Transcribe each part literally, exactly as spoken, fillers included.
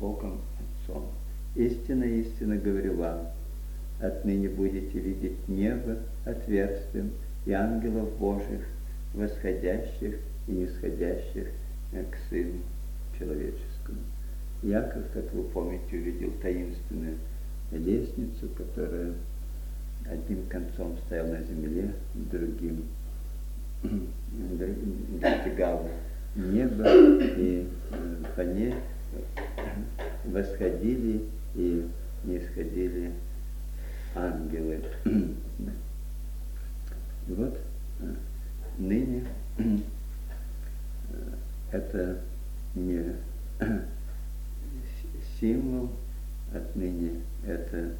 Богом Отцом. Истинно, истинно говорю вам, отныне будете видеть небо отверстием и ангелов Божьих, восходящих и нисходящих к Сыну Человеческому. Яков, как вы помните, увидел таинственную лестницу, которая одним концом стояла на земле, другим достигала неба, и по ней восходили и нисходили ангелы. И вот ныне это не символ, отныне это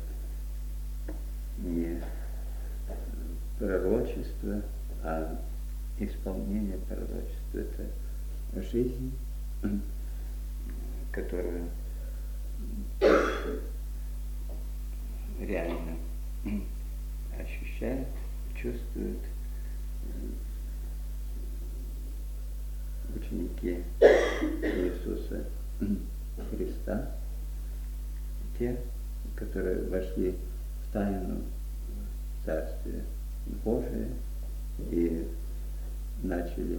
не пророчество, а исполнение пророчества. Это жизнь, которую реально ощущает, чувствует ученики Иисуса Христа, те, которые вошли в тайну Царствия Божия и начали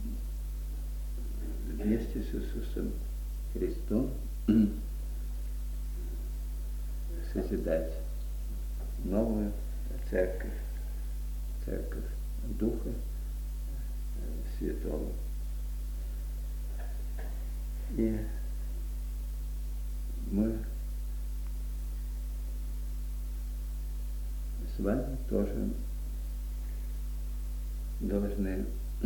вместе с Иисусом Христом созидать новую церковь, церковь Духа Святого. И мы с вами тоже должны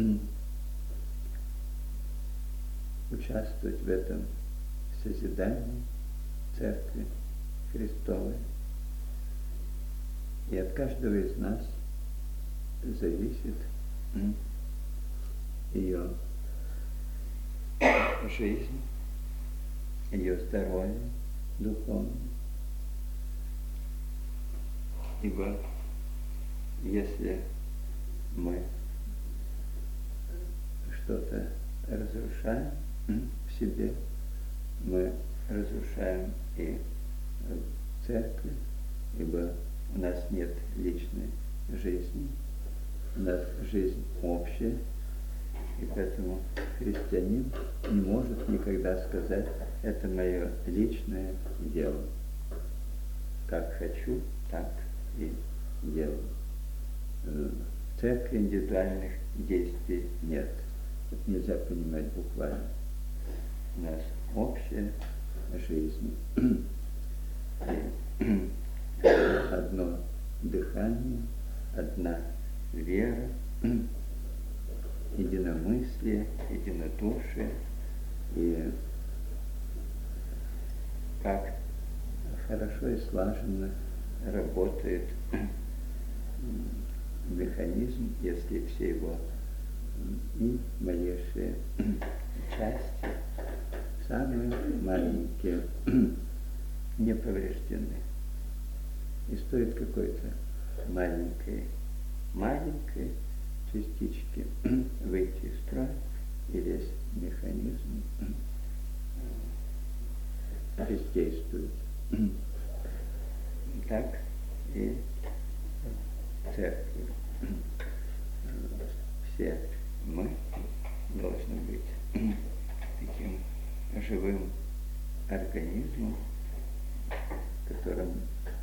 участвовать в этом созидании Церкви Христовой. И от каждого из нас зависит ее жизнь, ее здоровье духовное. Ибо если мы что-то разрушаем в себе, мы разрушаем и в церкви, ибо у нас нет личной жизни, у нас жизнь общая, и поэтому христианин не может никогда сказать: это мое личное дело. Как хочу, так и делаю. В церкви индивидуальных действий нет. Это нельзя понимать буквально. У нас общая жизнь. И одно дыхание, одна вера, единомыслие, единодушие. И как хорошо и слаженно работает механизм, если все его и малейшие части, самые маленькие, не повреждены. И стоит какой-то маленькой, маленькой частички выйти из строя, и весь механизм бездействует. Так и церковь. Все мы должны быть таким живым организмом, которым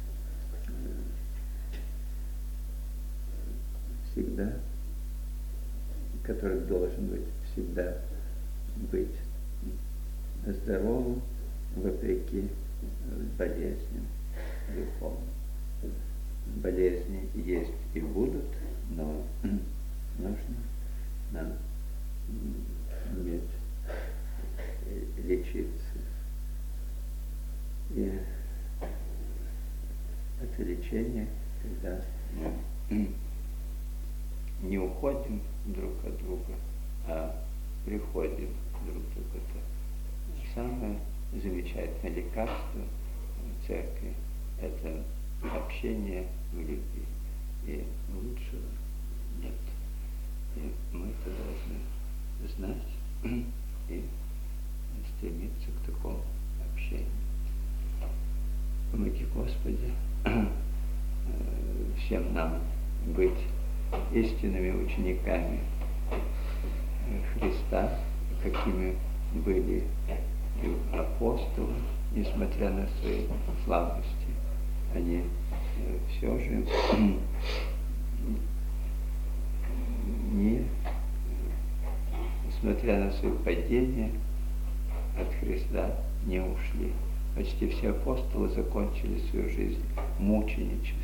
всегда, который должен быть всегда быть здоровым вопреки болезням духовным. Болезни есть и будут, но нужно нам уметь лечиться. И это лечение, когда мы не уходим друг от друга, а приходим друг к другу. Это самое замечательное лекарство в церкви – это общение в любви. И лучшего нет. И мы это должны знать и стремиться к такому общению. прощения. Помоги, Господи, всем нам быть истинными учениками Христа, какими были и апостолы, несмотря на свои слабости. Они все же не, несмотря на свое падение, от Христа не ушли. Почти все апостолы закончили свою жизнь мученически.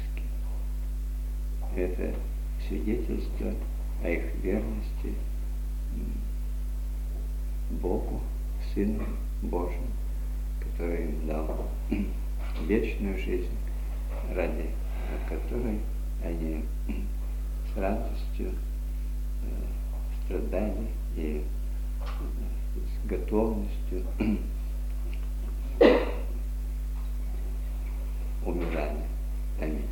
Это свидетельство о их верности Богу, Сыну Божьему, который им дал вечную жизнь, ради которой они с радостью страдали и с готовностью умирали. Аминь.